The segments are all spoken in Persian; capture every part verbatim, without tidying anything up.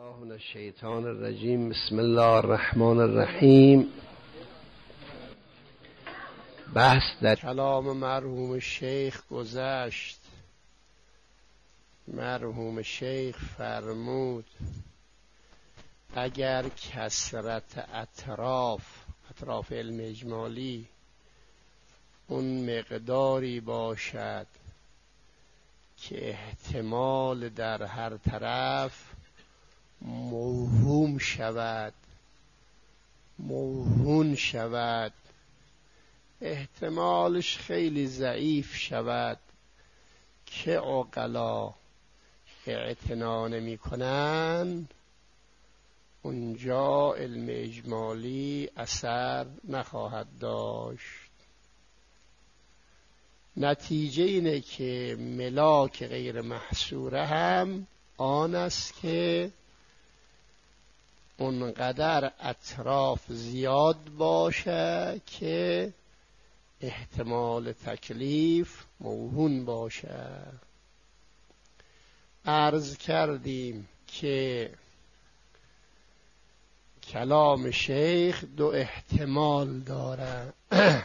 الله من الشیطان الرجیم. بسم الله الرحمن الرحیم. بحث در کلام مرحوم شیخ گذشت. مرحوم شیخ فرمود اگر کثرت اطراف اطراف علم اجمالی اون مقداری باشد که احتمال در هر طرف موهوم شود، موهون شود، احتمالش خیلی ضعیف شود که عقلا اعتنا نمی کنن، اونجا علم اجمالی اثر نخواهد داشت. نتیجه اینه که ملاک غیر محصوره هم آن است که اونقدر اطراف زیاد باشه که احتمال تکلیف موهون باشه. عرض کردیم که کلام شیخ دو احتمال داره.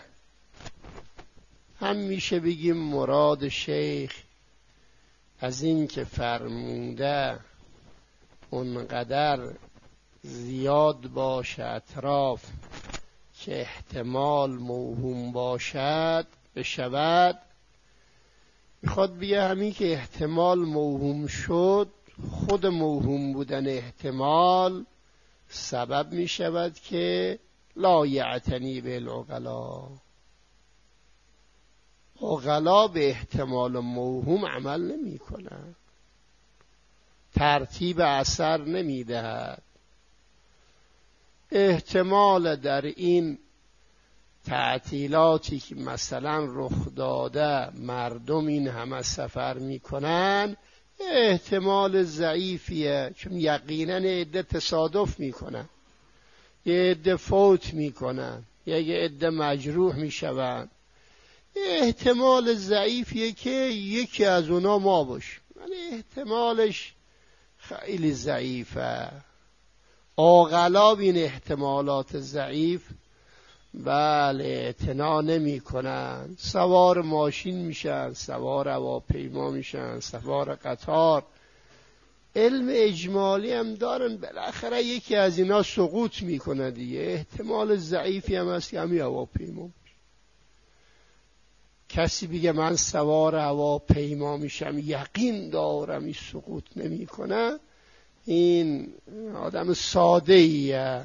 هم میشه بگیم مراد شیخ از این که فرموده اونقدر زیاد باشه اطراف که احتمال موهوم باشد بشود، میخواد بگه همین که احتمال موهوم شد، خود موهوم بودن احتمال سبب میشود که لا یعتنی بالعقلا، عقلا به احتمال موهوم عمل نمی کنن، ترتیب اثر نمی دهد. احتمال در این تعطیلاتی که مثلا رخ داده مردم این همه سفر می کنن احتمال ضعیفیه، چون یقینا عده تصادف می کنن، یه عده فوت می کنن، یه عده مجروح می شوند. احتمال ضعیفیه که یکی از اونا ما باش، یعنی احتمالش خیلی ضعیفه. عقلا این احتمالات ضعیف بله اعتنا نمی کنن، سوار ماشین میشن، سوار هواپیما میشن، سوار قطار. علم اجمالی هم دارن، بالاخره یکی از اینا سقوط میکنه دیگه. احتمال ضعیفی هم هست که همین هواپیما. کسی بگه من سوار هواپیما میشم یقین دارم این سقوط نمی کنه، این آدم ساده ایه.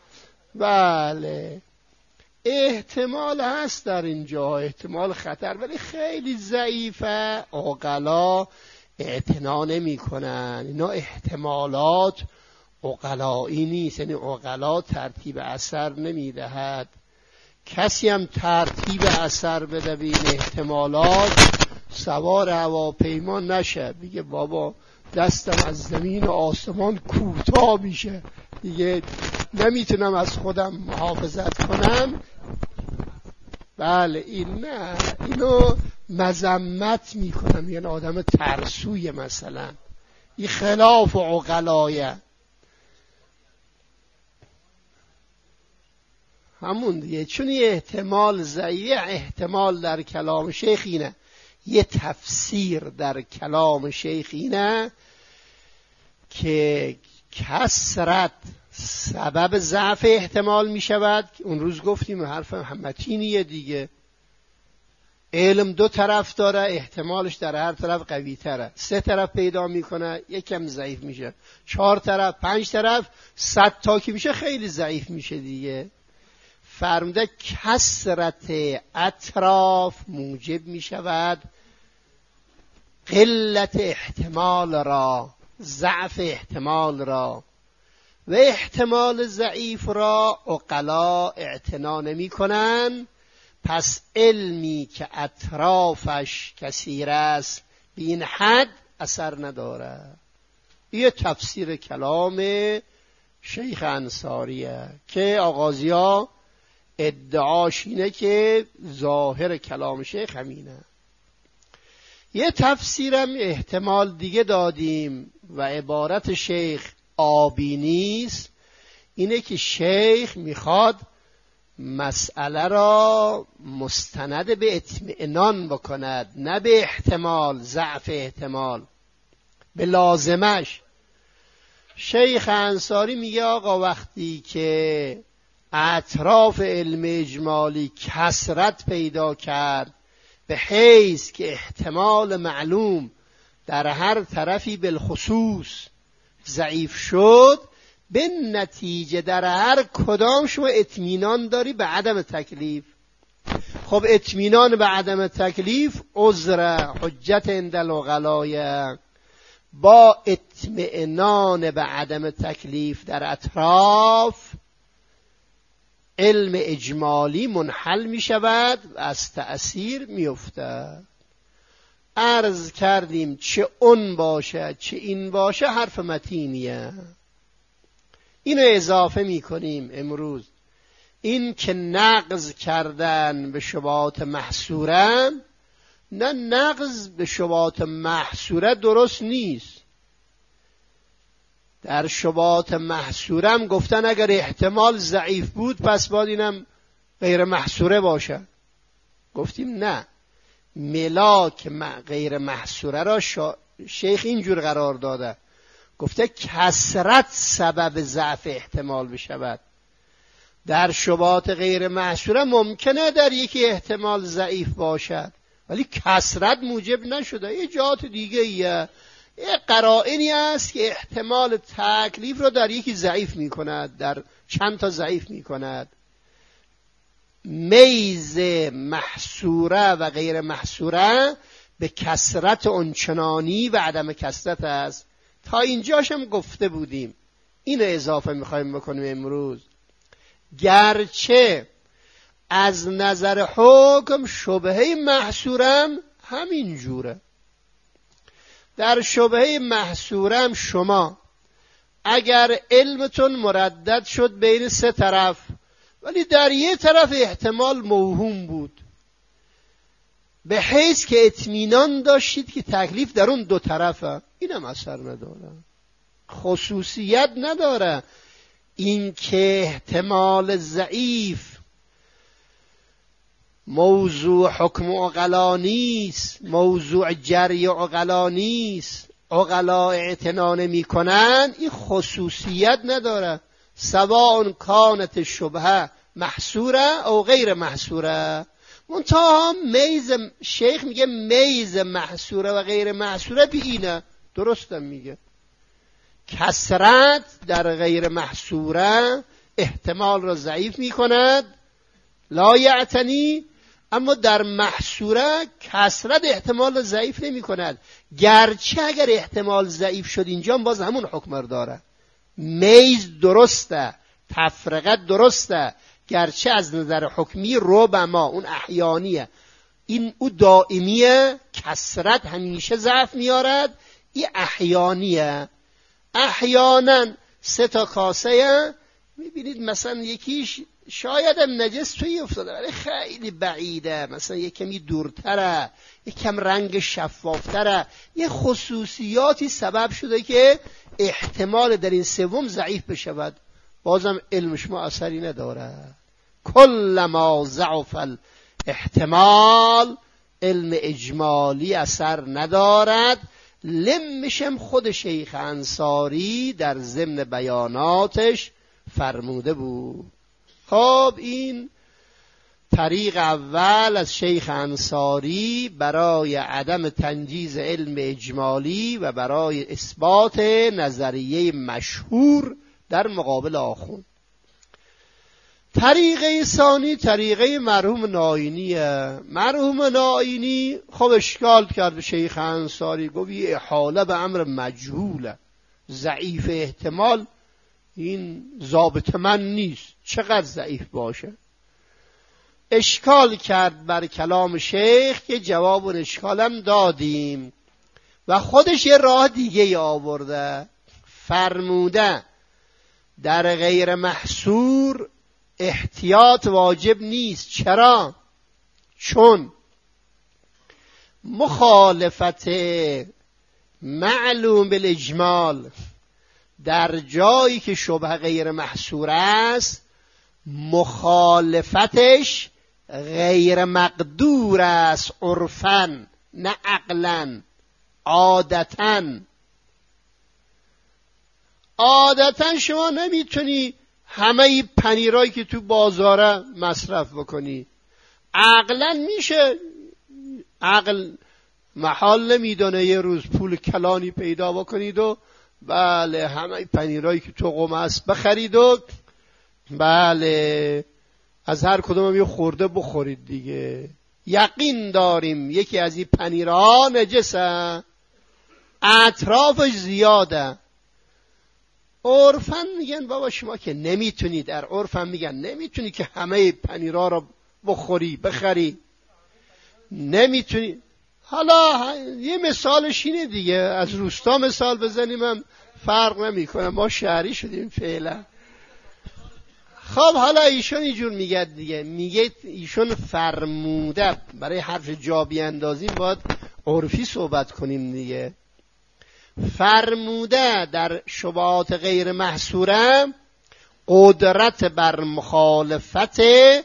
بله احتمال هست در اینجا، احتمال خطر، ولی خیلی ضعیفه. عقلا اعتنا نمی کنن، اینا احتمالات عقلایی نیست، یعنی عقلا ترتیب اثر نمی دهد. کسی هم ترتیب اثر بده به این احتمالات سوار هواپیما نشه، بگه بابا دستم از زمین و آسمان کوتاه میشه دیگه، نمیتونم از خودم محافظت کنم. بله این نه، اینو مذمت میکنم، یعنی آدم ترسوی مثلا، این خلاف عقلایه. همون دیگه، چون یه احتمال ضعیف. احتمال در کلام شیخ اینه، یه تفسیر در کلام شیخ اینه که کثرت سبب ضعف احتمال می شود. اون روز گفتیم حرف همتینیه دیگه، علم دو طرف داره، احتمالش در هر طرف قوی تره. سه طرف پیدا میکنه یکم ضعیف میشه، چهار طرف، پنج طرف، صد تا که میشه خیلی ضعیف میشه دیگه. فرموده کثرت اطراف موجب می شود قلت احتمال را، ضعف احتمال را، و احتمال ضعیف را عقلا اعتنا نمی کنن. پس علمی که اطرافش کثیر است به این حد اثر نداره. یه تفسیر کلام شیخ انصاریه که آغازی ها ادعاش اینه که ظاهر کلام شیخ همینه. یه تفسیرم احتمال دیگه دادیم و عبارت شیخ آبی نیست، اینه که شیخ میخواد مسئله را مستند به اطمینان بکند، نه به احتمال، ضعف احتمال، به لازمش. شیخ انصاری میگه آقا وقتی که اطراف علم اجمالی کثرت پیدا کرد به حیث که احتمال معلوم در هر طرفی بالخصوص ضعیف شد، به نتیجه در هر کدام شما اطمینان داری به عدم تکلیف. خب اطمینان به عدم تکلیف عذر حجت عند العقلاء، با اطمینان به عدم تکلیف در اطراف علم اجمالی منحل می شود و از تأثیر می افتد. عرض کردیم چه اون باشه چه این باشه حرف متینیه. اینو اضافه می کنیم امروز. این که نقض کردن به شبهات محصوره، نه نقض به شبهات محصوره درست نیست. در شبهات محصوره هم گفتن اگر احتمال ضعیف بود پس باید اینم غیر محصوره باشه. گفتیم نه، ملاک غیر محصوره را شیخ اینجور قرار داده، گفته کثرت سبب ضعف احتمال بشود. در شبهات غیر محصوره ممکنه در یکی احتمال ضعیف باشد ولی کثرت موجب نشده. یه جهات دیگه ایه، یه قرائنی است که احتمال تکلیف رو در یکی ضعیف می کند، در چند تا ضعیف می کند. میز محصوره و غیر محصوره به کثرت اونچنانی و عدم کثرت است. تا اینجاش هم گفته بودیم. اینو اضافه میخوایم بکنیم امروز. گرچه از نظر حکم شبهه محصورم همین جوره. در شبهه محصورم شما اگر علمتون مردد شد بین سه طرف ولی در یه طرف احتمال موهوم بود، به حیث که اطمینان داشتید که تکلیف در اون دو طرفه، اینم اثر نداره، خصوصیت نداره. این که احتمال ضعیف موضوع حکم عقلا نیست، موضوع جری عقلا نیست، عقلا اعتنا نمی کنن، این خصوصیت نداره. سواء کانت شبهه محصوره او غیر محصوره. منتها میز شیخ میگه میز محصوره و غیر محصوره به اینه، درستم میگه. کثرت در غیر محصوره احتمال را ضعیف میکند، لا یعتنی، اما در محصوره کثرت احتمال را ضعیف نمی کند. گرچه اگر احتمال ضعیف شد اینجا باز همون حکم را داره. میز درسته، تفرقت درسته، گرچه از نظر حکمی ربما اون احیانیه، این او دائمیه، کثرت همیشه ضعف میارد، این احیانیه. احیانا سه تا کاسه میبینید مثلا یکیش شاید هم نجس توی افتاده ولی خیلی بعیده، مثلا یک کمی دورتره، یک کم رنگ شفافتره، یه خصوصیاتی سبب شده که احتمال در این سوم ضعیف بشود، بازم علمش ما اثری نداره. کل ما ضعف الاحتمال، علم اجمالی اثر ندارد. لمشم خود شیخ انصاری در ضمن بیاناتش فرموده بود. خب این طریق اول از شیخ انصاری برای عدم تنجیز علم اجمالی و برای اثبات نظریه مشهور در مقابل آخوند. طریقه ثانی طریقه مرحوم ناینیه. مرحوم ناینی خب اشکال کرد به شیخ انصاری، گفت یه احاله به امر مجهوله، ضعیف احتمال این ضابط من نیست، چقدر ضعیف باشه. اشکال کرد بر کلام شیخ که جواب اون اشکالم دادیم و خودش یه راه دیگه آورده. فرموده در غیر محصور احتیاط واجب نیست. چرا؟ چون مخالفت معلوم بالاجمال در جایی که شبهه غیر محصور است مخالفتش غیر مقدور است، عرفاً نه عقلاً، عادتاً. عادتاً شما نمیتونی همه پنیرایی که تو بازاره مصرف بکنی. عقلاً میشه، عقل محال نمیدونه یه روز پول کلانی پیدا بکنید و بله همه پنیرایی که تو قم است بخرید و بله از هر کدوم یه خورده بخورید دیگه. یقین داریم یکی از این پنیرها نجسه، اطرافش زیاده. عرفاً میگن بابا شما که نمیتونید، در عرفاً میگن نمیتونی که همه پنیرها رو بخوری بخری، نمیتونی. حالا یه مثالش اینه دیگه، از روستا مثال بزنیم هم فرق نمیکنه، ما شهری شدیم فعلا. خب حالا ایشون اینجور میگه دیگه، میگه ایشون فرموده، برای حرف جا بیاندازیم باید عرفی صحبت کنیم دیگه. فرموده در شبهات غیر محصوره قدرت بر مخالفت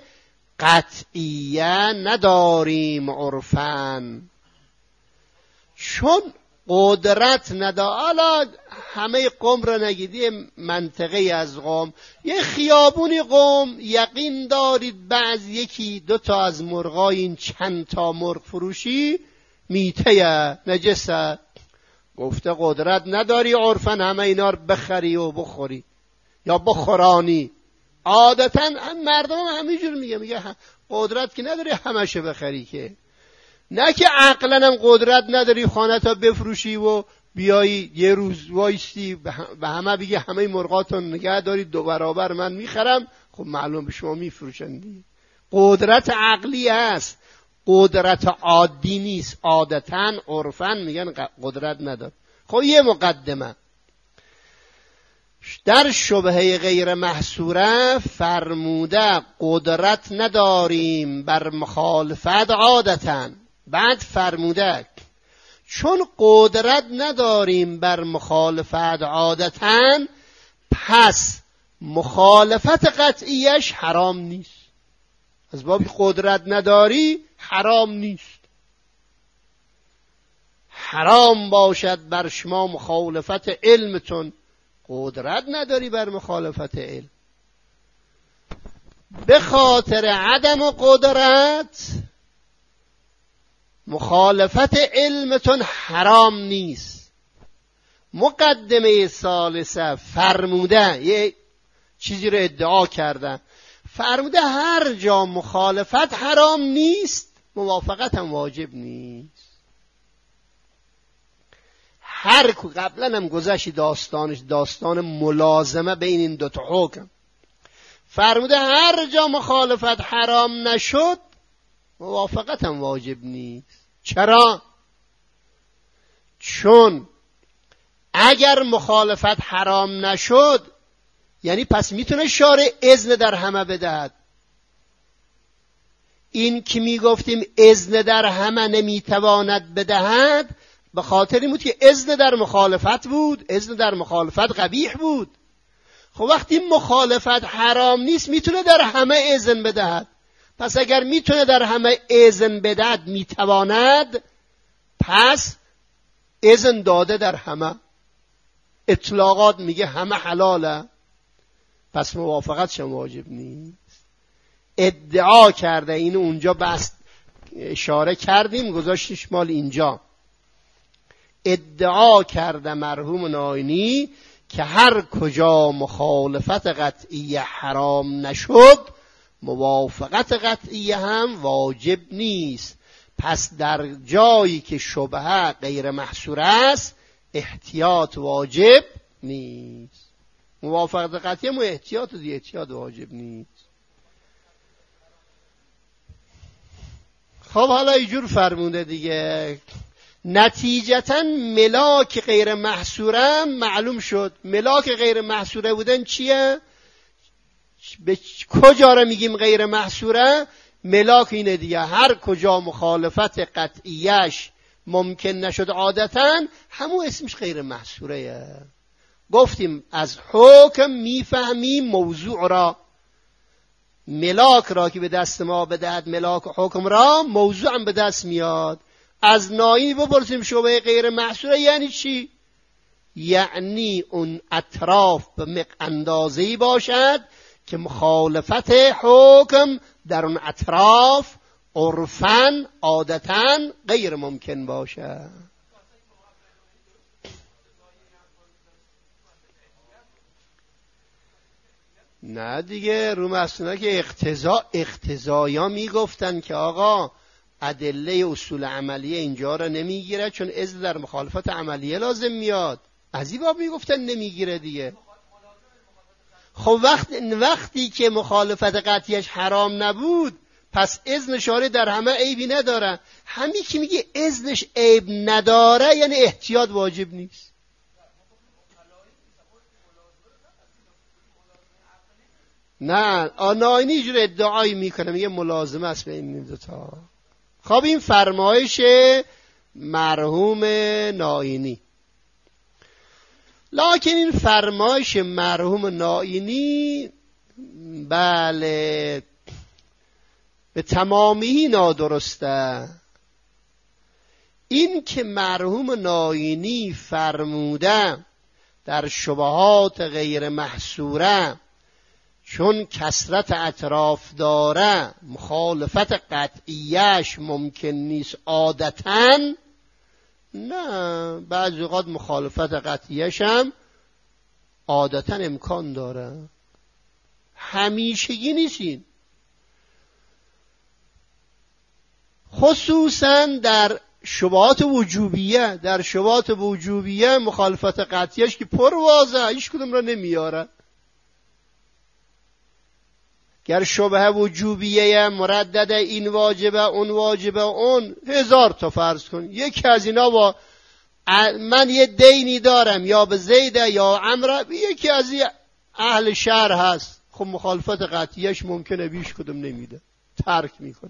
قطعیه نداریم عرفاً. چون قدرت نداره، حالا همه قوم را نگیدی، منطقه از قوم، یه خیابونی قوم یقین دارید بعض یکی دو تا از مرغای این چند تا مرغ فروشی میته نجسه، گفته قدرت نداری عرفاً همه اینا رو بخری و بخوری یا بخورانی. عادتاً مردم هم همینجور میگه، میگه قدرت که نداری همشه بخری، که نه که عقلاً هم قدرت نداری خانه تا بفروشی و بیایی یه روز وایستی به همه بگی همه مرغاتون نگه دارید دو برابر من میخرم، خب معلوم به شما میفروشندی. قدرت عقلی است، قدرت عادی نیست. عادتاً عرفاً میگن قدرت ندار. خب یه مقدمه در شبهه غیر محصوره فرموده قدرت نداریم بر مخالفت عادتاً. بعد فرموده چون قدرت نداریم بر مخالفت عادتاً پس مخالفت قطعیش حرام نیست. از بابی قدرت نداری حرام نیست. حرام باشد بر شما مخالفت علمتون، قدرت نداری بر مخالفت علم. به خاطر عدم قدرت مخالفت علمتون حرام نیست. مقدمه ثالثه فرموده یه چیزی رو ادعا کردن، فرموده هر جا مخالفت حرام نیست موافقت هم واجب نیست. هر کو قبلا هم گذشتی داستانش داستان ملازمه بین این دوتا حکم. فرموده هر جا مخالفت حرام نشد موافقت هم واجب نیست. چرا؟ چون اگر مخالفت حرام نشد یعنی پس میتونه شارع اذن در همه بدهد. این که میگفتیم اذن در همه نمیتواند بدهد به خاطر این بود که اذن در مخالفت بود، اذن در مخالفت قبیح بود. خب وقتی مخالفت حرام نیست میتونه در همه اذن بدهد، پس اگر میتونه در همه اذن بدهد میتواند، پس اذن داده در همه. اطلاقات میگه همه حلاله، پس موافقتش واجب نیست. ادعا کرده، اینو اونجا بس اشاره کردیم گذاشتیش مال اینجا. ادعا کرده مرحوم ناینی که هر کجا مخالفت قطعی حرام نشد موافقت قطعی هم واجب نیست. پس در جایی که شبهه غیر محصور است احتیاط واجب نیست. موافقت قطعی هم احتیاط دی احتیاط واجب نیست. خب حالا اینجور فرمونده دیگه. نتیجتا ملاک غیر محصوره معلوم شد. ملاک غیر محصوره بودن چیه؟ به کجا را میگیم غیر محصوره؟ ملاک اینه دیگه، هر کجا مخالفت قطعیش ممکن نشد عادتا همون اسمش غیر محصوره. گفتیم از حکم میفهمیم موضوع را، ملاک را که به دست ما بدهد ملاک حکم را، موضوع هم به دست میاد. از ناینی بپرسیم شبهه غیر محصوره یعنی چی؟ یعنی اون اطراف به اندازه‌ای باشد که مخالفت حکم در اون اطراف عرفاً عادتاً غیر ممکن باشد. نه دیگه، رو مسئله که اقتضا اقتضایا میگفتن که آقا ادله اصول عملیه اینجا را نمیگیره چون اذن در مخالفت عملیه لازم میاد. از این باب میگفتن نمیگیره دیگه. خب وقت وقتی که مخالفت قطعیش حرام نبود پس اذن شارع در همه عیبی نداره. همین که میگه اذنش عیب نداره یعنی احتیاط واجب نیست. نه آناینی اینجور ادعایی میکنه، میگه ملازمه است به این دوتا. خب این فرمایش مرحوم ناینی. لکن این فرمایش مرحوم ناینی بله به تمامی نادرسته. این که مرحوم ناینی فرموده در شبهات غیر محصوره چون کثرت اطراف داره مخالفت قطعیش ممکن نیست عادتاً، نه، بعضی اوقات مخالفت قطعیش هم عادتاً امکان داره، همیشگی نیستین. خصوصاً در شبهات وجوبیه، در شبهات وجوبیه مخالفت قطعیش که پر واضحه هیچ کدوم را نمیاره. گر شبهه وجوبیه مردده این واجبه اون واجبه اون هزار تا فرض کن، یکی از اینا با من یه دینی دارم یا به زیده یا عمره، یکی از اهل شهر هست، خب مخالفت قطعیش ممکنه بیش کدوم نمیده، ترک میکنه.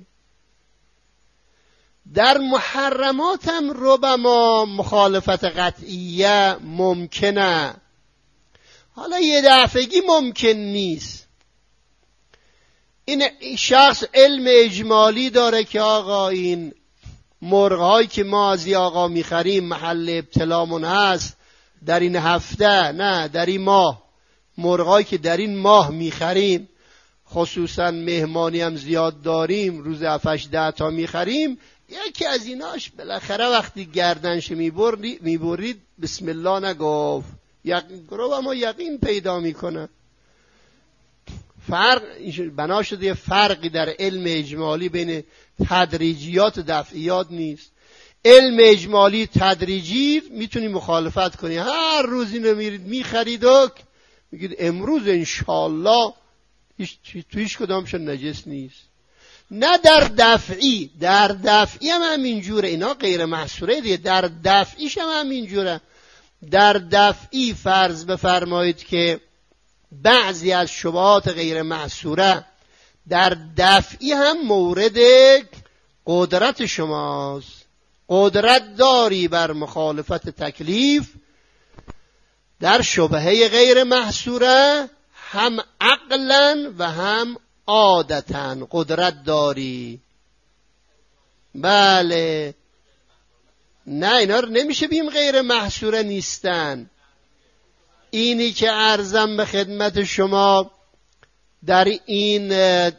در محرمات هم ربما مخالفت قطعیه ممکنه، حالا یه دفعگی ممکن نیست. این شخص علم اجمالی داره که آقا این مرغ‌هایی که ما از این آقا میخریم محل ابتلامون هست در این هفته، نه در این ماه، مرغ‌هایی که در این ماه میخریم خصوصا مهمانی هم زیاد داریم، روز هفتش ده تا میخریم، یکی از ایناش بالاخره وقتی گردنش میبرید میبرید بسم الله نگفت، یقین گروه اما یقین پیدا میکنه. فرق بنا شده یه فرقی در علم اجمالی بین تدریجیات و دفعیات نیست. علم اجمالی تدریجی میتونی مخالفت کنی، هر روز اینو میرید میخرید و میگید امروز انشالله هیچ تو هیچ کدامشون نجس نیست. نه در دفعی، در دفعی هم همینجوره، اینا غیر محصوره دیگه، در دفعیش هم همینجوره. در دفعی فرض بفرمایید که بعضی از شبهات غیر محصوره در دفعی هم مورد قدرت شماست، قدرت داری بر مخالفت تکلیف در شبهه غیر محصوره، هم عقلا و هم عادتا قدرت داری. بله، نه اینا رو نمیشه بیم غیر محصوره نیستن. اینی که عرضم به خدمت شما در این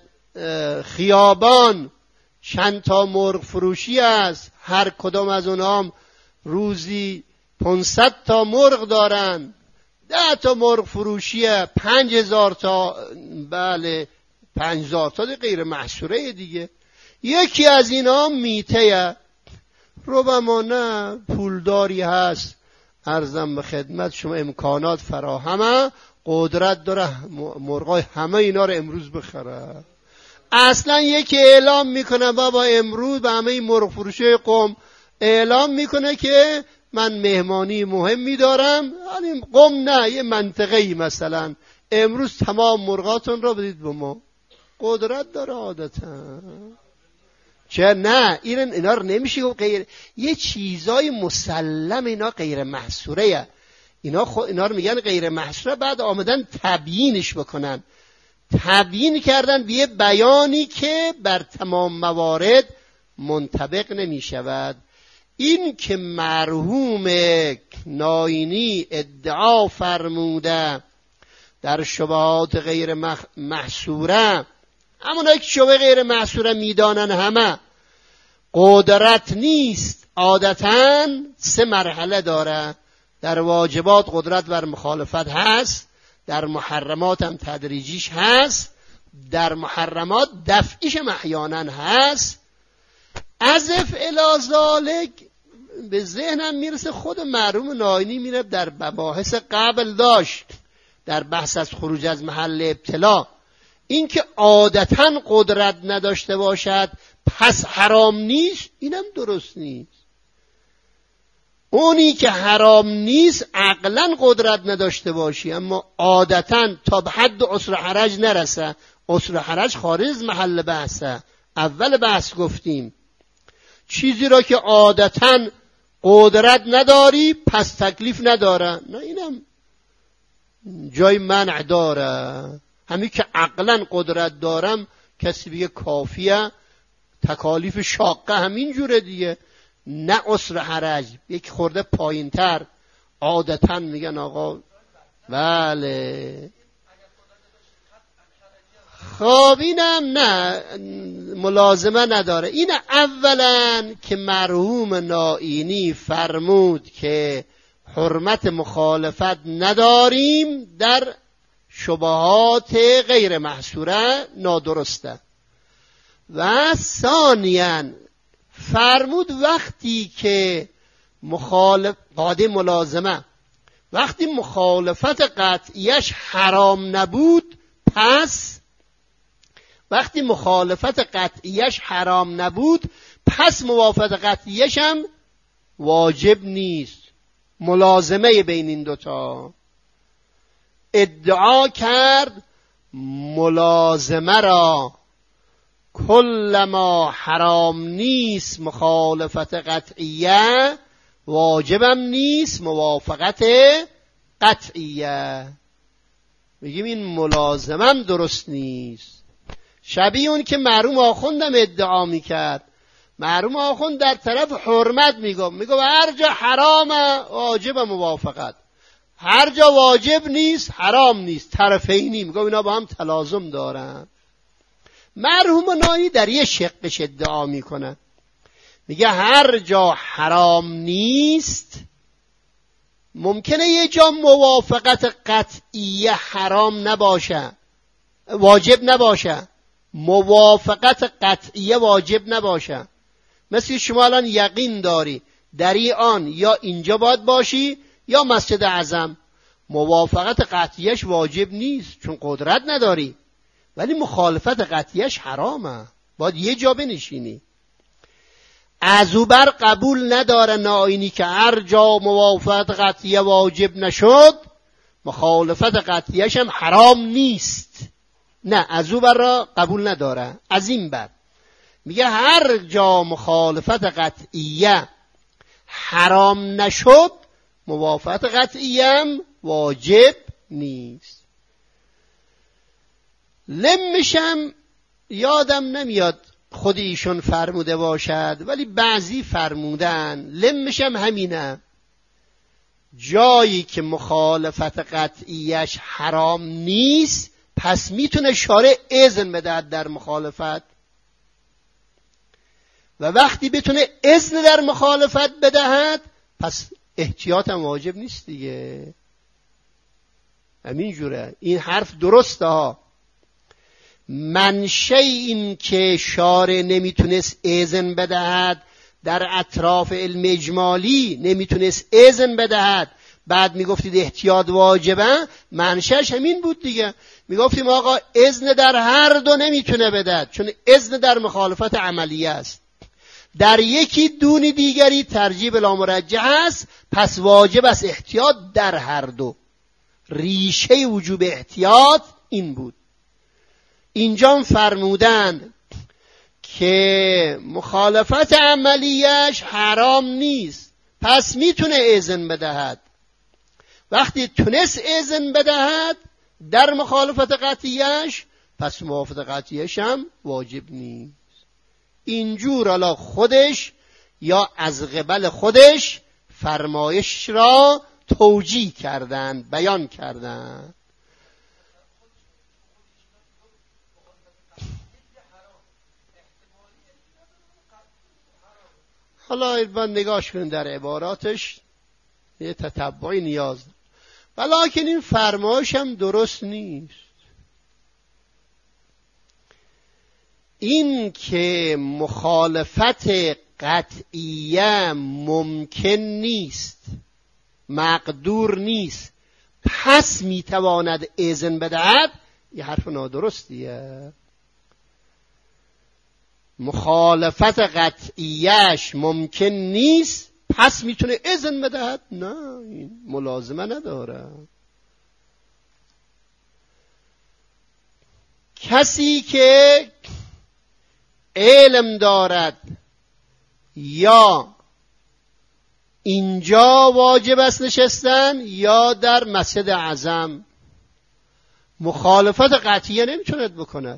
خیابان چند تا مرغ فروشی است، هر کدام از اونها روزی پانصد تا مرغ دارن، ده تا مرغ فروشیه پنج هزار تا، بله پنج هزار تا غیر محصوره دیگه. یکی از اینا میته ربما نه پولداری هست، عرضم به خدمت شما امکانات فراهمه، قدرت داره مرغای همه اینا رو امروز بخره. اصلا یکی اعلام میکنه بابا امروز به همه مرغ فروشی قم اعلام میکنه که من مهمانی مهمی دارم، یعنی قم نه یه منطقه‌ای مثلا، امروز تمام مرغاتون رو بدید به ما. قدرت داره عادتا. چه نه این اینا رو نمیشه گفت غیر، یه چیزای مسلم اینا غیر محصوره. اینا خو... اینا رو میگن غیر محصوره. بعد آمدن تبیینش بکنن، تبیین کردن به یه بیانی که بر تمام موارد منطبق نمی شود. این که مرحوم ناینی ادعا فرموده در شبهات غیر محصوره، همونایی که شبه غیر محصوره میدانن همه، قدرت نیست. عادتاً سه مرحله داره. در واجبات قدرت بر مخالفت هست، در محرمات هم تدریجیش هست، در محرمات دفعیش احیانا هست. عزف الی ذالک به ذهنم میرسه خود مرحوم ناینی میره در مباحث قبل داشت، در بحث از خروج از محل ابتلا، این که عادتاً قدرت نداشته باشد پس حرام نیست، اینم درست نیست. اونی که حرام نیست عقلاً قدرت نداشته باشی، اما عادتاً تا به حد عسر حرج نرسه. عسر حرج خارج از محل بحثه. اول بحث گفتیم چیزی را که عادتاً قدرت نداری پس تکلیف نداره، نه اینم جای منع داره. همین که عقلاً قدرت دارم کسی بگه کافیه، تکالیف شاقه همین جوره دیگه، نه عسر حرج. یک خورده پایین تر عادتاً میگن آقا بله. خب اینم نه ملازمه نداره. این اولا که مرحوم ناینی فرمود که حرمت مخالفت نداریم در شبهات غیر محصوره نادرسته. و ثانیاً فرمود وقتی که مخالف قاعده ملازمه، وقتی مخالفت قطعیش حرام نبود، پس وقتی مخالفت قطعیش حرام نبود پس موافقت قطعیش هم واجب نیست. ملازمه بین این دوتا. ادعا کرد ملازمه را کل ما حرام نیست مخالفت قطعیه، واجبم نیست موافقت قطعیه. میگیم این ملازمم درست نیست. شبیه اون که مرحوم آخوندم ادعا میکرد. مرحوم آخوند در طرف حرمت میگو میگو هر جا حرامه واجب موافقت، هر جا واجب نیست حرام نیست، طرفینی. میگو اینا با هم تلازم دارن. مرحوم ناینی در یه شقش ادعا میکنه، میگه هر جا حرام نیست ممکنه یه جا موافقت قطعیه حرام نباشه، واجب نباشه، موافقت قطعیه واجب نباشه. مثل شما الان یقین داری در آن یا اینجا باید باشی یا مسجد اعظم، موافقت قطعیش واجب نیست چون قدرت نداری، ولی مخالفت قطعیش حرامه، باید یه جا بنشینی. از او بر قبول نداره ناینی که هر جا موافقت قطعیه واجب نشد مخالفت قطعیش هم حرام نیست. نه، از او بر را قبول نداره. از این بر میگه هر جا مخالفت قطعیه حرام نشد موافقت قطعیه هم واجب نیست. لمشم یادم نمیاد خود ایشون فرموده باشد، ولی بعضی فرمودن. لمشم همینه، جایی که مخالفت قطعیش حرام نیست پس میتونه شارع اذن بدهد در مخالفت، و وقتی بتونه اذن در مخالفت بدهد پس احتیاط هم واجب نیست دیگه. همین جوره. این حرف درسته ها. منشه این که شارع نمیتونست اذن بدهد در اطراف علم اجمالی، نمیتونست اذن بدهد، بعد میگفتید احتیاط واجبه، منشهش همین بود دیگه. میگفتیم آقا اذن در هر دو نمیتونه بدهد چون اذن در مخالفت عملیه است، در یکی دونی دیگری ترجیح بلا مرجح است، پس واجب است احتیاط در هر دو. ریشه وجوب احتیاط این بود. اینجا فرمودن که مخالفت عملیش حرام نیست پس میتونه اذن بدهد، وقتی تونست اذن بدهد در مخالفت قطعیش، پس موافقت قطعیش هم واجب نیست. اینجور حالا خودش یا از قبل خودش فرمایش را توجیه کردن، بیان کردن. حالا باید نگاش کنیم در عباراتش، یه تتبعی نیاز داره. ولیکن این فرمایش هم درست نیست. این که مخالفت قطعیه ممکن نیست، مقدور نیست، پس میتواند اذن بدهد، یه حرف نادرستیه. مخالفت قطعیش ممکن نیست پس میتونه اذن بدهد؟ نه، این ملازمه نداره. کسی که علم دارد یا اینجا واجب است نشستن یا در مسجد اعظم، مخالفت قطعیه نمیتوند بکند.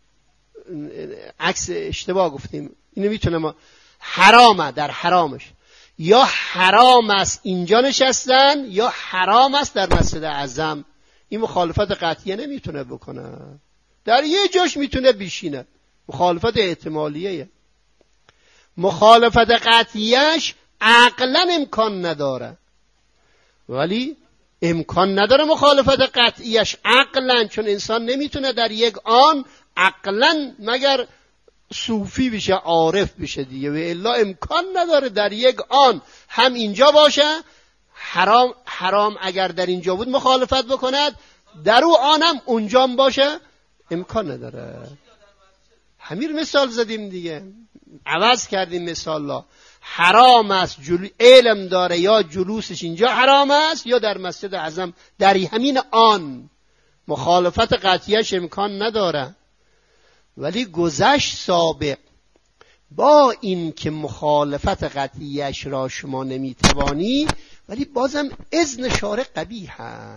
عکس اشتباه گفتیم، اینو میتونه ما حرامه در حرامش، یا حرام است اینجا نشستن یا حرام است در مسجد اعظم. این مخالفت قطعیه نمیتونه بکنه. در یه جاش میتونه بشینه، مخالفت احتمالیه. مخالفت قطعیش عقلا امکان نداره، ولی امکان نداره مخالفت قطعیش عقلا، چون انسان نمیتونه در یک آن عقلا مگر صوفی بشه، عارف بشه دیگه، و الا امکان نداره در یک آن هم اینجا باشه. حرام حرام اگر در اینجا بود مخالفت بکند، در او آنم اونجا باشه، امکان نداره. همین مثال زدیم دیگه، عوض کردیم مثال لا. حرام است جلو... علم داره یا جلوسش اینجا حرام است یا در مسجد اعظم، در همین آن مخالفت قطعیش امکان نداره. ولی گذشت سابق با این که مخالفت قطعیش را شما نمیتوانی، ولی بازم اذن شارع قبیحه.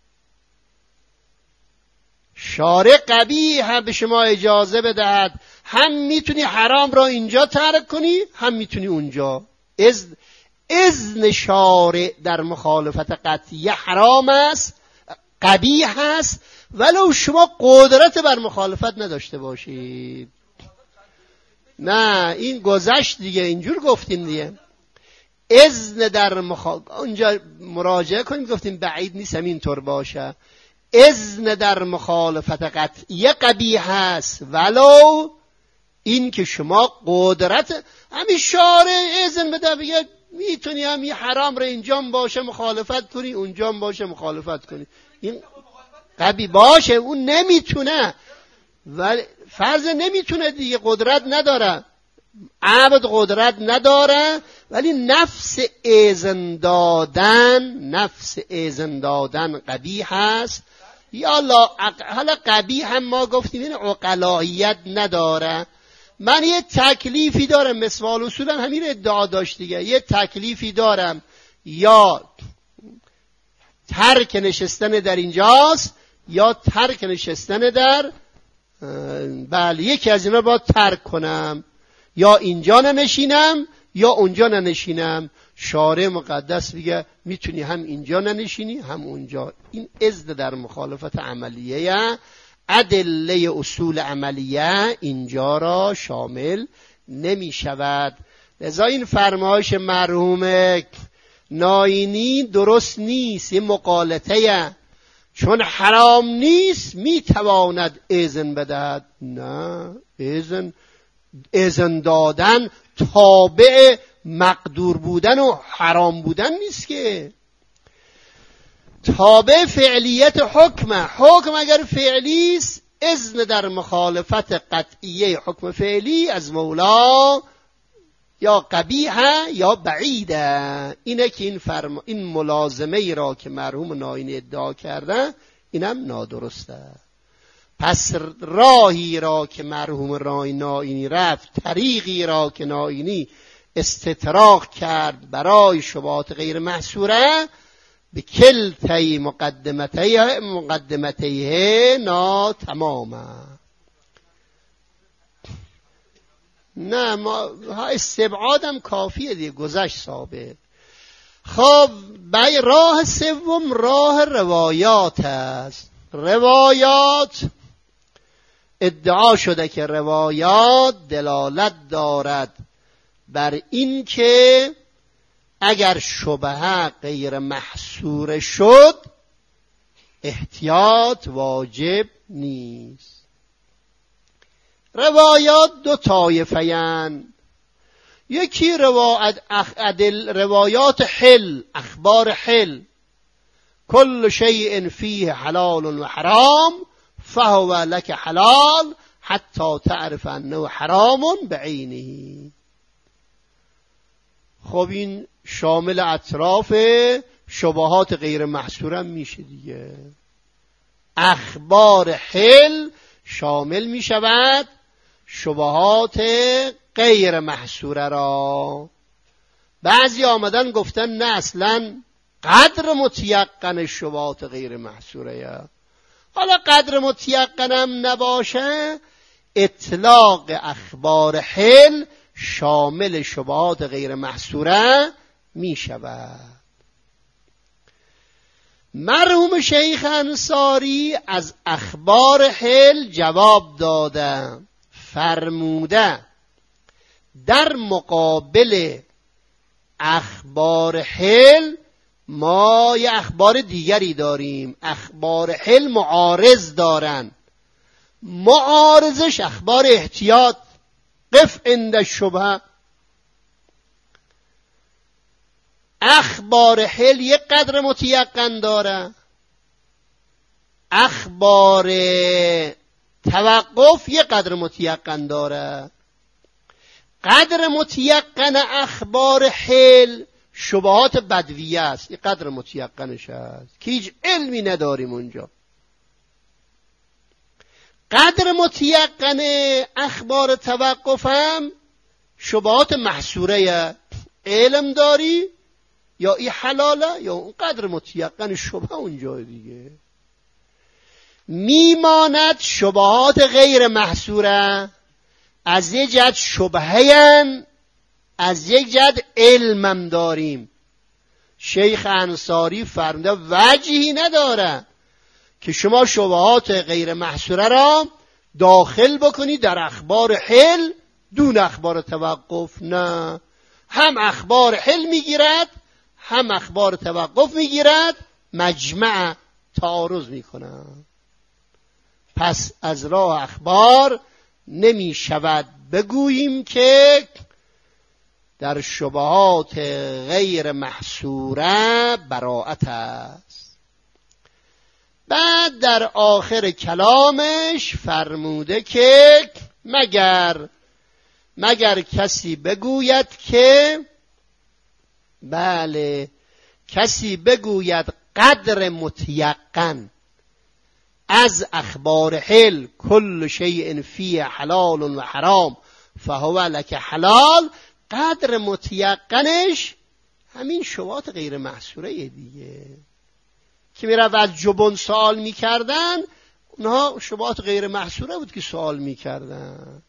شارع قبیحه به شما اجازه بدهد هم میتونی حرام را اینجا ترک کنی هم میتونی اونجا. اذن اذن شارع در مخالفت قطعیه حرام است، قبیح است، ولو شما قدرت بر مخالفت نداشته باشید. نه این گذشت دیگه، اینجور گفتیم دیگه. اذن در مخالفت اونجا مراجعه کنیم، گفتیم بعید نیست همینطور باشه. اذن در مخالفت قطعیه قبیح است، ولو این که شما قدرت همین شارع اذن بده بگه میتونی همین حرام رو اینجام باشه مخالفت کنی، اونجام باشه مخالفت کنی. این قبیح باشه، اون نمیتونه، ولی فرض نمیتونه دیگه، قدرت نداره، عبد قدرت نداره، ولی نفس اذن دادن نفس اذن دادن قبیح است. یا لا حالا قبیح هم ما گفتیم این عقلاییت نداره. من یه تکلیفی دارم، مثال اصولا همین ادعا داشت دیگه، یه تکلیفی دارم، یا ترک نشستن در اینجاست یا ترک نشستن در بله یکی از اینا باید ترک کنم، یا اینجا ننشینم یا اونجا ننشینم. شارع مقدس میگه میتونی هم اینجا ننشینی هم اونجا. این اذن در مخالفت عملیه، ادله اصول عملیه اینجا را شامل نمی شود. لذا این فرمایش مرحوم ناینی درست نیست، این مقالطه، چون حرام نیست میتواند اذن بدهد. نه، اذن اذن دادن تابع مقدور بودن و حرام بودن نیست که، تابع فعلیت حکمه. حکم اگر فعلی است، اذن در مخالفت قطعیه حکم فعلی از مولا یا قبیحه یا بعیده. اینه که این فرما این ملازمه ای را که مرحوم ناینی ادعا کرده اینم نادرسته. پس راهی را که مرحوم ناینی رفت، طریقی را که ناینی استطراق کرد برای شبهات غیر محصوره، به کلتی مقدمته مقدمته نا تماما. نه ما استبعادم کافیه دیگه، گذشت ثابت. خب بای راه سوم راه روایات است. روایات ادعا شده که روایات دلالت دارد بر این که اگر شبهه غیر محصور شد احتیاط واجب نیست. روایات دو طایفه‌اند. یکی روایت ادل روایات حل، اخبار حل، کل شیء فیه حلال و حرام فهو لک حلال حتی تعرف انه حرام بعینه. خب این شامل اطراف شبهات غیر محصورم میشه دیگه. اخبار حل شامل میشود شبهات غیر محصوره را. بعضی آمدن گفتن نه اصلا قدر متیقن شبهات غیر محصوره یا. حالا قدر متیقنم نباشه اطلاق اخبار حل شامل شبهات غیر محصوره می شود. مرحوم شیخ انصاری از اخبار حل جواب داده، فرموده در مقابل اخبار حل ما یه اخبار دیگری داریم. اخبار حل معارض دارن، معارضش اخبار احتیاط، قف عند الشبهه. اخبار حل یک قدر متیقن داره، اخبار توقف یک قدر متیقن داره. قدر متیقن اخبار حل شبهات بدویه است، یک قدر متیقنش است که هیچ علمی نداریم اونجا. قدر متیقن اخبار توقف هم شبهات محصوره، علم داری یا این حلاله یا اون قدر متیقن شبه اونجا دیگه. میماند شبهات غیر محصوره از یک جهت شبهه‌اند، از یک جهت علمم داریم. شیخ انصاری فرموده وجهی نداره که شما شبهات غیر محصوره را داخل بکنی در اخبار حل دون اخبار توقف. نه، هم اخبار حل میگیرد هم اخبار توقف میگیرد، مجمع تعارض میکنه. پس از راه اخبار نمی شود بگوییم که در شبهات غیر محصوره براءت است. بعد در آخر کلامش فرموده که مگر مگر کسی بگوید که بله کسی بگوید قدر متیقن از اخبار حل کل شیء فیه حلال و حرام فهو لک حلال، قدر متیقنش همین شبهات غیر محصوره دیگه که میرفت از جبن سوال میکردن، اونها شبهات غیر محصوره بود که سوال میکردن.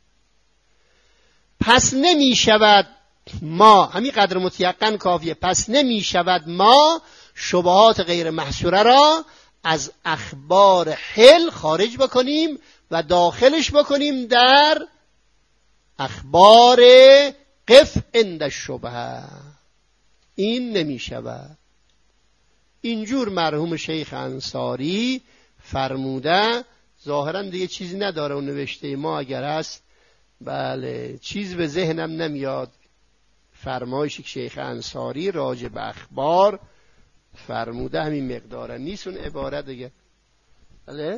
پس نمیشود ما همین قدر متیقن کافیه، پس نمیشود ما شبهات غیر محصوره را از اخبار حل خارج بکنیم و داخلش بکنیم در اخبار قف عند الشبهه. این نمی شود. اینجور مرحوم شیخ انصاری فرموده. ظاهرا دیگه چیزی نداره اون نوشته ما، اگر هست بله چیز به ذهنم نمیاد. فرمایش شیخ انصاری راجع به اخبار فرموده همین مقداره، نیست اون عبارت دیگه. بله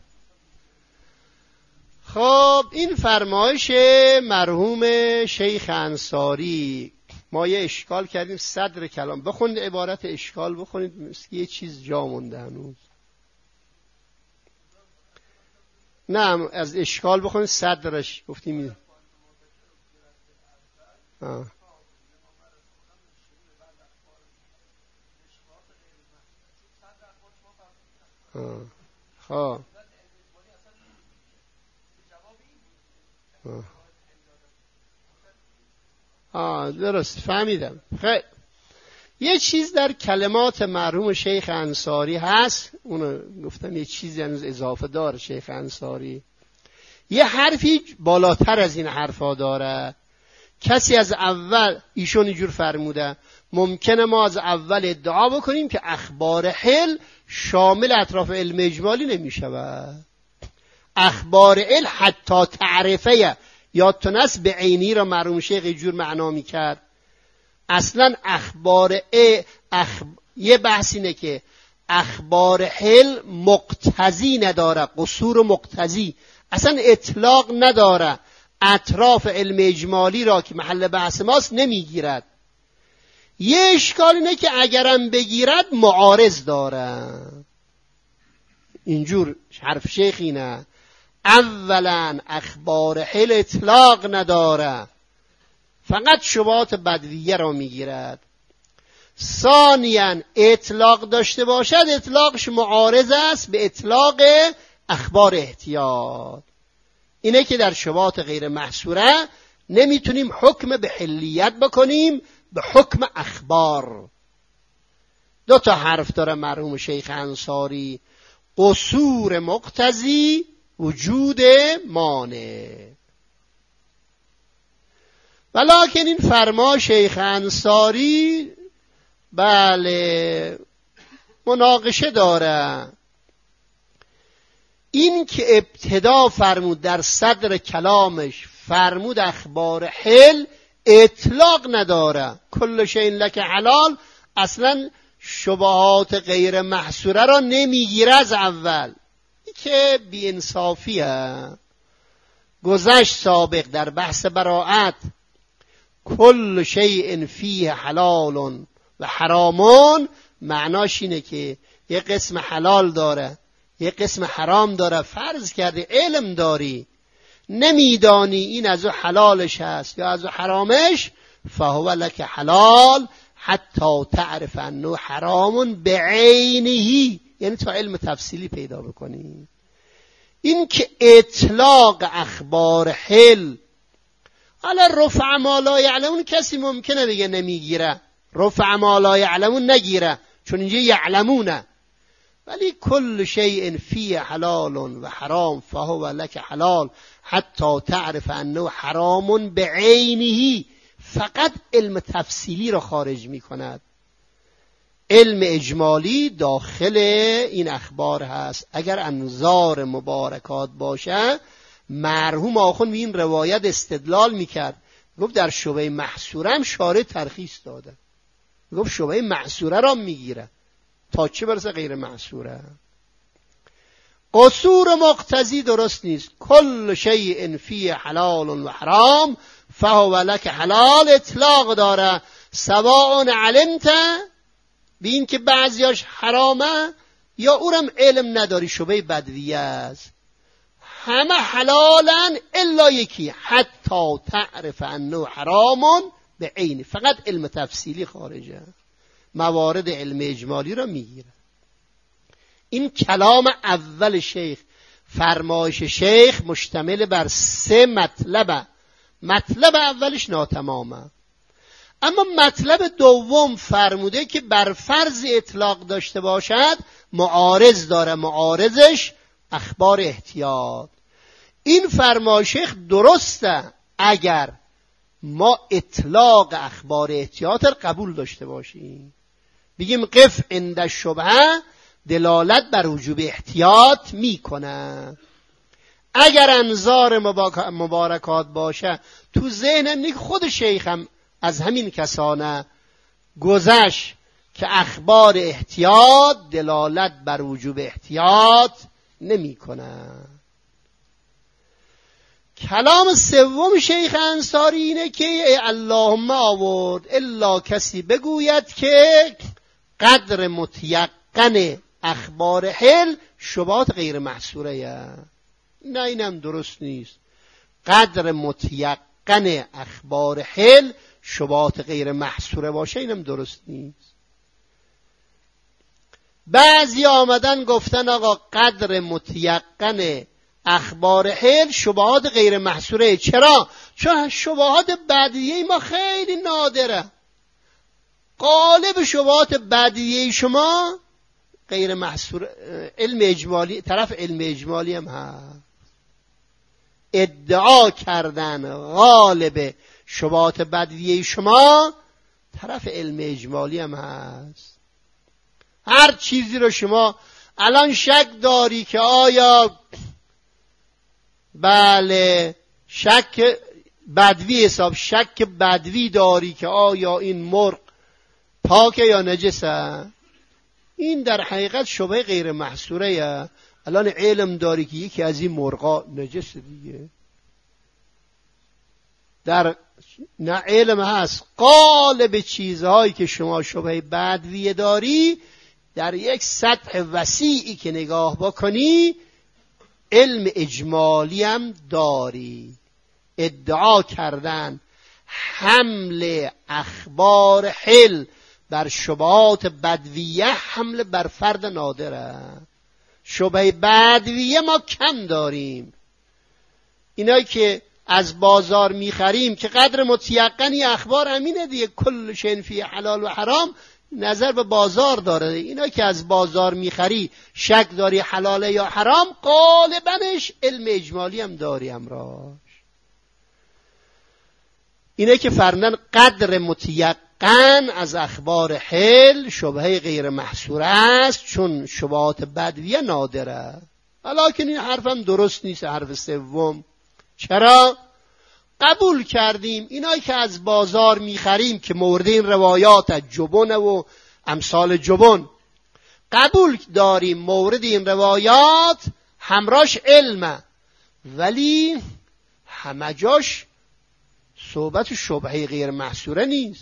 خب این فرمایش مرحوم شیخ انصاری. ما یه اشکال کردیم صدر کلام، بخونید عبارت اشکال بخونید، یه چیز جا مونده هنوز. نه از اشکال بخونید صدرش گفتیم. آه. ها آه درست فهمیدم. خیلی یه چیز در کلمات مرحوم شیخ انصاری هست، اونو گفتم یه چیزی هنوز اضافه داره شیخ انصاری. یه حرفی بالاتر از این حرفا داره. کسی از اول ایشون اینجور فرموده ممکنه ما از اول ادعا بکنیم که اخبار حل شامل اطراف علم اجمالی نمیشود. اخبار حل حتی تعرفه یا تونس به عینی را مرحوم شیخ اینجور معنا میکرد. اصلا اخبار ا اخ... یه بحث اینه که اخبار حل مقتضی نداره، قصور مقتضی اصلا اطلاق نداره، اطراف علم اجمالی را که محل بحث ماست نمیگیرد. یه اشکال اینه که اگرم بگیرد معارض داره. اینجور حرف شیخ اینه. اولا اخبار حل اطلاق نداره، فقط شبهات بدویه را میگیرد. ثانیاً اطلاق داشته باشد اطلاقش معارض است به اطلاق اخبار احتیاط. اینه که در شبهات غیر محصوره نمیتونیم حکم به حلیت بکنیم به حکم اخبار. دو تا حرف داره مرحوم شیخ انصاری: قصور مقتضی، وجود مانع. ولکن این فرما شیخ انصاری بله مناقشه داره. این که ابتدا فرمود در صدر کلامش فرمود اخبار حل اطلاق نداره، کل شیء لک حلال، اصلا شبهات غیر محصوره را نمیگیره از اول. این که بی انصافیه. گذشت سابق در بحث براءت کل شیء فیه حلال و حرامون، معناش اینه که یه قسم حلال داره یه قسم حرام داره. فرض کرده علم داری نمیدانی این از او حلالش هست یا از او حرامش، فهو لک حلال حتی تعرف انه حرام بعینه، یعنی تا علم تفصیلی پیدا بکنی. این که اطلاق اخبار حل حالا رفع ما لا یعلمون کسی ممکنه بگه نمیگیره، رفع ما لا یعلمون نگیره چون اینجا یعلمونه، ولی کل شیء فیه حلال و حرام فهو لک حلال حتی تعرف انه حرام بعینه، فقط علم تفصیلی را خارج می کند. علم اجمالی داخل این اخبار هست. اگر انظار مبارکات باشه، مرحوم آخوند این روایت استدلال میکرد، گفت در شبهه محصوره هم شارع ترخیص داده، گفت شبهه محصوره را میگیره تا چه برسه غیر محصوره. قصور مقتضی درست نیست. کل شیء فیه حلال و حرام فهو لک حلال اطلاق داره، سواء علمت به این که بعضیاش حرامه یا اونم علم نداری، شبهه بدویه است. همه حلالن الا یکی، حتی تعرف انه حرامون به عینی، فقط علم تفصیلی خارجه، موارد علم اجمالی را میگیره. این کلام اول شیخ، فرمایش شیخ مشتمل بر سه مطلبه. مطلب اولش ناتمامه، اما مطلب دوم فرموده که بر فرض اطلاق داشته باشد معارض داره، معارضش اخبار احتیاط. این فرمایش شیخ درسته اگر ما اطلاق اخبار احتیاط را قبول داشته باشیم، بگیم قف عند الشبهه دلالت بر وجوب احتیاط میکنه. اگر انظار مبارکات باشه تو ذهن خود شیخم از همین کسانه گذشت که اخبار احتیاط دلالت بر وجوب احتیاط نمیکنه. کلام سوم شیخ انصاری اینه که اللهم آورد الا کسی بگوید که قدر متیقن اخبار حل شبهات غیر محصوره. نه اینم درست نیست. قدر متیقن اخبار حل شبهات غیر محصوره باشه اینم درست نیست. بعضی آمدن گفتن آقا قدر متیقن اخبار حل شبهات غیر محصوره. چرا؟ چون شبهات بدیهی ما خیلی نادره. غالب شبهات بدیهی شما غیر محصور، علم اجمالی، طرف علم اجمالی هم هست. ادعا کردن غالب شبهات بدیهی شما طرف علم اجمالی هم هست. هر چیزی رو شما الان شک داری که آیا بله شک بدوی حساب شک بدوی داری که آیا این مرغ پاکه یا نجسه، این در حقیقت شبهه غیر محصوره یه. الان علم داری که یکی از این مرغا نجسه دیگه، در نه علم هست. غالب چیزهایی که شما شبهه بدوی داری در یک سطح وسیعی که نگاه بکنی علم اجمالی هم داری. ادعا کردن حمل اخبار حل بر شبهات بدویه حمل بر فرد نادره. شبهه بدویه ما کم داریم. اینایی که از بازار میخریم که قدر متیقنی اخبار امینه دیگه، کل شیء فیه حلال و حرام نظر به بازار داره. اینایی که از بازار میخری شک داری حلاله یا حرام، غالبنش علم اجمالی هم داری همراهش. اینه که فرمودن قدر متیقن از اخبار حل شبهه غیر محصور است چون شبهات بدویه نادره. ولیکن این حرفم درست نیست. حرف سوم چرا؟ قبول کردیم اینایی که از بازار میخریم که مورد این روایات از جبن و امثال جبن، قبول داریم مورد این روایات همراش علمه، ولی همه جاش صحبت شبهه غیر محصوره نیست.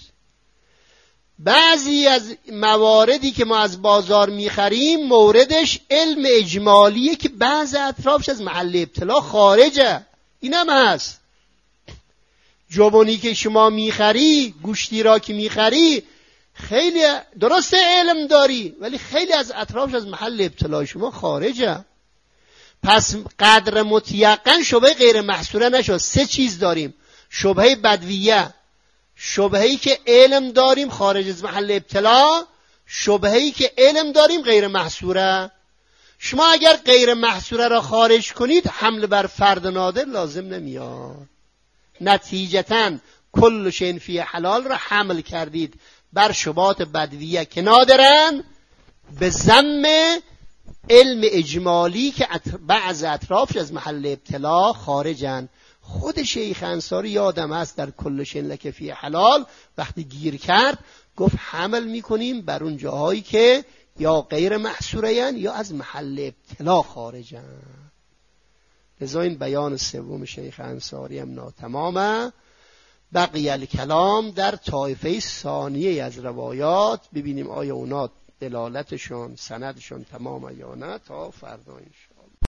بعضی از مواردی که ما از بازار میخریم موردش علم اجمالیه که بعض اطرافش از محل ابتلا خارجه. اینم هست. جبنی که شما میخری، گوشتی را که میخری، خیلی درسته علم داری ولی خیلی از اطرافش از محل ابتلا شما خارجه. پس قدر متیقن شبهه غیر محصوره نشد. سه چیز داریم: شبهه بدویه، شبهه‌ای که علم داریم خارج از محل ابتلا، شبهه‌ای که علم داریم غیر محصوره. شما اگر غیر محصوره را خارج کنید حمل بر فرد نادر لازم نمیاد. نتیجتاً کل شیء فیه حلال را حمل کردید بر شبهات بدویه که نادرن، به ذم علم اجمالی که بعض اطرافش از محل ابتلا خارجن. خود شیخ انصاری یادم هست در کل شیء لک فیه حلال وقتی گیر کرد گفت حمل میکنیم بر اون جاهایی که یا غیر محصوره‌اند یا از محل ابتلا خارجن. لذا این بیان سوم شیخ انصاری هم ناتمامه. بقیه الکلام در طایفه ثانیه از روایات، ببینیم آیا اونا دلالتشون سندشون تمامه یا نه تا فردا.